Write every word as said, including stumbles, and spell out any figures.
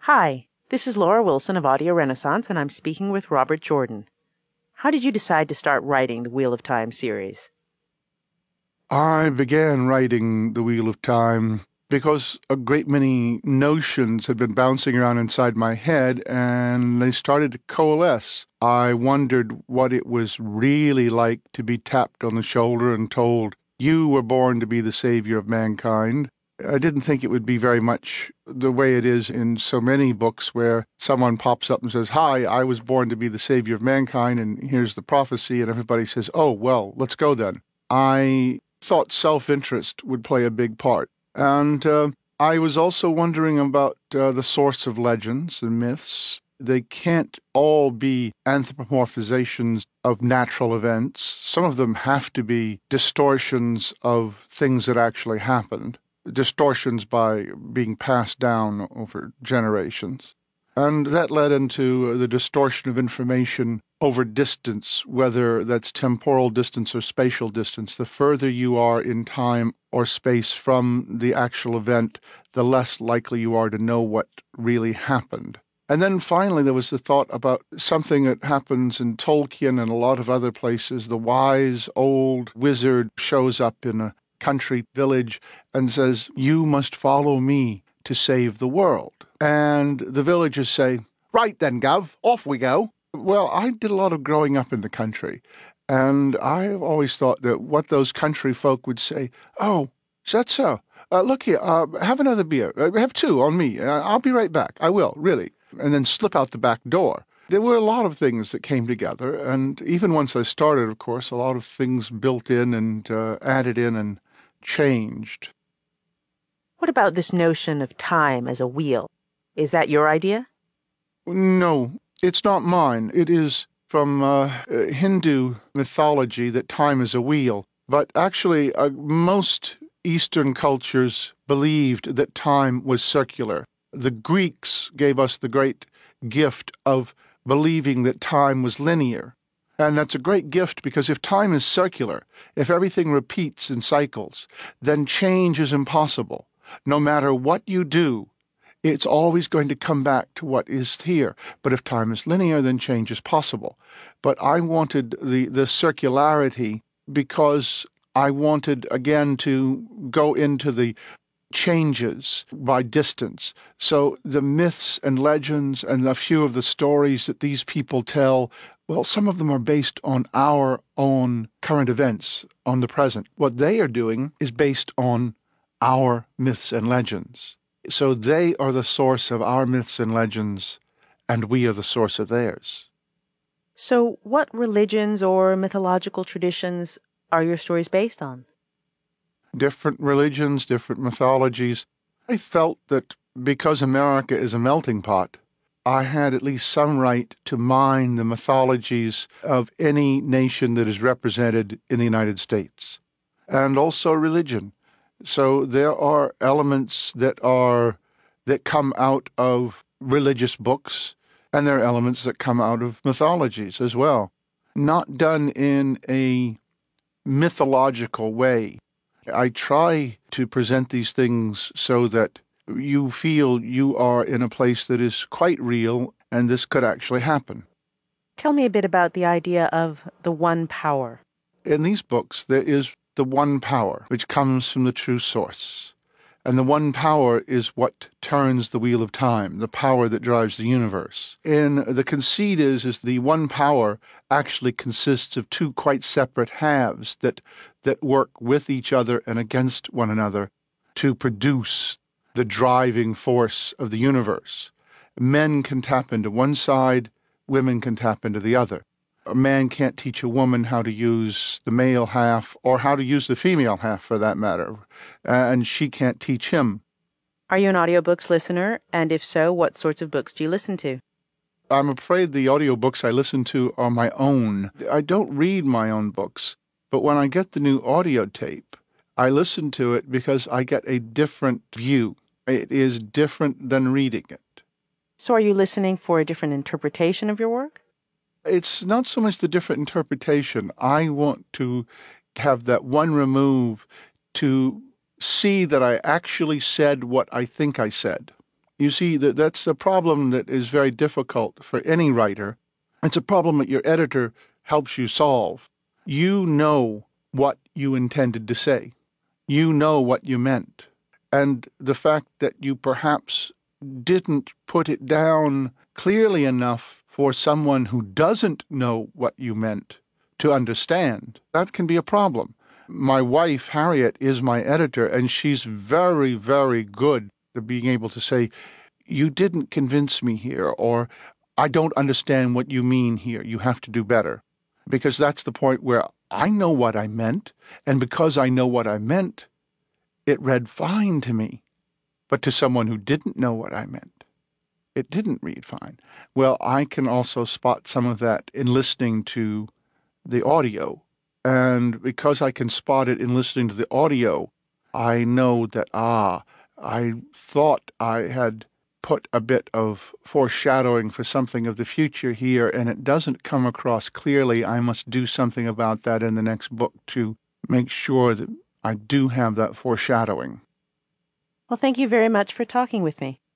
Hi, this is Laura Wilson of Audio Renaissance, and I'm speaking with Robert Jordan. How did you decide to start writing the Wheel of Time series? I began writing The Wheel of Time because a great many notions had been bouncing around inside my head and they started to coalesce. I wondered what it was really like to be tapped on the shoulder and told, "You were born to be the savior of mankind." I didn't think it would be very much the way it is in so many books where someone pops up and says, "Hi, I was born to be the savior of mankind, and here's the prophecy," and everybody says, "Oh, well, let's go then." I thought self-interest would play a big part. And uh, I was also wondering about uh, the source of legends and myths. They can't all be anthropomorphizations of natural events. Some of them have to be distortions of things that actually happened, distortions by being passed down over generations. And that led into the distortion of information over distance, whether that's temporal distance or spatial distance. The further you are in time or space from the actual event, the less likely you are to know what really happened. And then finally, there was the thought about something that happens in Tolkien and a lot of other places. The wise old wizard shows up in a country village and says, "You must follow me to save the world." And the villagers say, "Right then, Gov, off we go." Well, I did a lot of growing up in the country, and I've always thought that what those country folk would say, "Oh, is that so? Uh, look here, uh, have another beer. Uh, have two on me. Uh, I'll be right back. I will, really." And then slip out the back door. There were a lot of things that came together, and even once I started, of course, a lot of things built in and uh, added in and changed. What about this notion of time as a wheel? Is that your idea? No, it's not mine. It is from uh, Hindu mythology that time is a wheel. But actually, uh, most Eastern cultures believed that time was circular. The Greeks gave us the great gift of believing that time was linear. And that's a great gift because if time is circular, if everything repeats in cycles, then change is impossible. No matter what you do, it's always going to come back to what is here. But if time is linear, then change is possible. But I wanted the, the circularity because I wanted, again, to go into the changes by distance. So the myths and legends and a few of the stories that these people tell, well, some of them are based on our own current events, on the present. What they are doing is based on our myths and legends. So they are the source of our myths and legends, and we are the source of theirs. So, what religions or mythological traditions are your stories based on? Different religions, different mythologies. I felt that because America is a melting pot, I had at least some right to mine the mythologies of any nation that is represented in the United States, and also religion. So there are elements that are that come out of religious books, and there are elements that come out of mythologies as well, not done in a mythological way. I try to present these things so that you feel you are in a place that is quite real and this could actually happen. Tell me a bit about the idea of the one power. In these books, there is the one power, which comes from the true source. And the one power is what turns the wheel of time, the power that drives the universe. And the conceit is, is the one power actually consists of two quite separate halves that, that work with each other and against one another to produce the driving force of the universe. Men can tap into one side, women can tap into the other. A man can't teach a woman how to use the male half or how to use the female half for that matter, and she can't teach him. Are you an audiobooks listener? And if so, what sorts of books do you listen to? I'm afraid the audiobooks I listen to are my own. I don't read my own books, but when I get the new audio tape, I listen to it because I get a different view. It is different than reading it. So are you listening for a different interpretation of your work? It's not so much the different interpretation. I want to have that one remove to see that I actually said what I think I said. You see, that that's a problem that is very difficult for any writer. It's a problem that your editor helps you solve. You know what you intended to say. You know what you meant. And the fact that you perhaps didn't put it down clearly enough for someone who doesn't know what you meant to understand, that can be a problem. My wife, Harriet, is my editor, and she's very, very good at being able to say, you didn't convince me here, or I don't understand what you mean here. You have to do better. Because that's the point where I know what I meant, and because I know what I meant, it read fine to me. But to someone who didn't know what I meant, it didn't read fine. Well, I can also spot some of that in listening to the audio. And because I can spot it in listening to the audio, I know that, ah, I thought I had put a bit of foreshadowing for something of the future here, and it doesn't come across clearly. I must do something about that in the next book to make sure that I do have that foreshadowing. Well, thank you very much for talking with me.